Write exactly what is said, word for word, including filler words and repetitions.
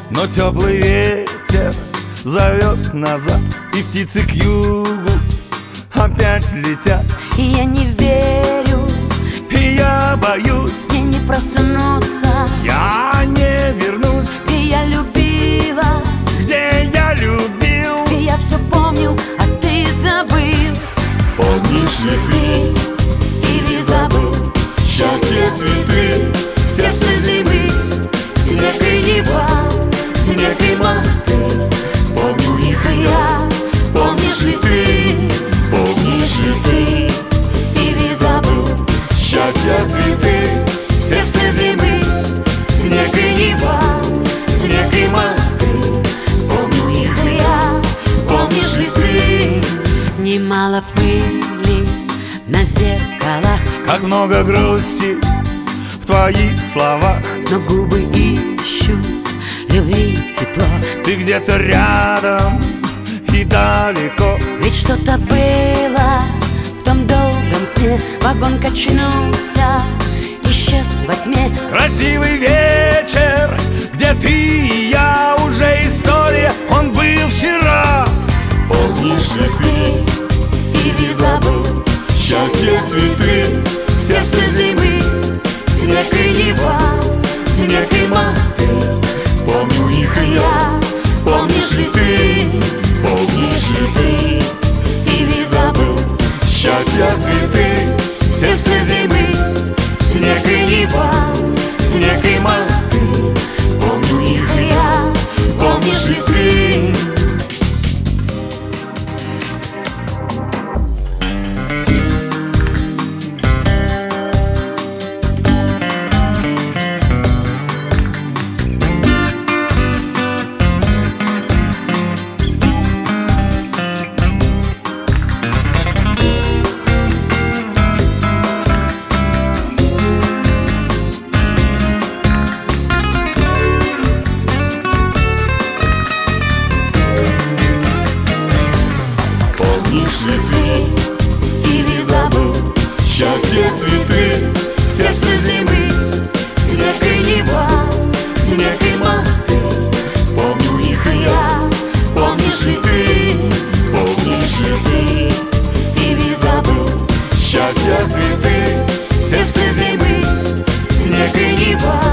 Но теплый ветер зовет назад, и птицы к югу опять летят. И я не верю, и я боюсь, мне не проснуться. я не вернусь, И я любила, где я любил. и я все помню, а ты забыл. Помнишь ли Ты или забыл счастье, цветы, сердце зимы, снег и неба, снег и мосты. Помню их и я. Помнишь ли ты? помнишь ли Ты или забыл счастье, цветы, сердце зимы, снег и неба, снег и мосты. Помню их и я. Помнишь ли ты? Немало пыли на зеркалах, как много грусти в твоих словах. но губы ищут любви, тепло. Ты где-то рядом и далеко. Ведь что-то было в том долгом сне. Вагон качнулся, исчез во тьме. Красивый вечер, где ты и я, уже история, он был вчера. Помнишь ли Ты или забыл счастье, цветы, сердце зимы, снег и неба, снег и мосты. помню их и я. Я. Помнишь ли ты? Помнишь ли Ты или забыл счастье, цветы, сердце зимы, снег и неба, снег и мосты. помню их и я. Я. Помнишь ли ты? Помнишь ли Ты или забыл счастье, цветы, сердце зимы, снег и неба, снег и мосты. помню их и я. Я. Помнишь ли ты? Помнишь ли Ты или забыл счастье, цветы, сердце зимы, снег и неба,